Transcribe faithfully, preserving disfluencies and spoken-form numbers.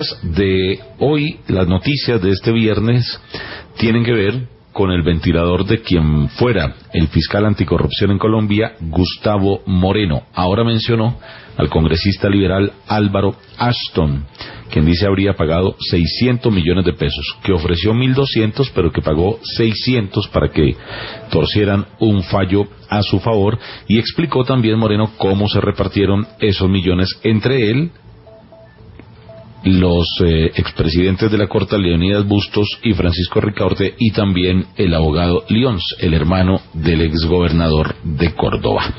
De hoy, las noticias de este viernes tienen que ver con el ventilador de quien fuera el fiscal anticorrupción en Colombia, Gustavo Moreno. Ahora mencionó al congresista liberal Álvaro Ashton, quien dice habría pagado seiscientos millones de pesos, que ofreció mil doscientos, pero que pagó seiscientos para que torcieran un fallo a su favor, y explicó también Moreno cómo se repartieron esos millones entre él, los eh, expresidentes de la Corte, Leonidas Bustos y Francisco Ricaurte, y también el abogado Lyons, el hermano del exgobernador de Córdoba.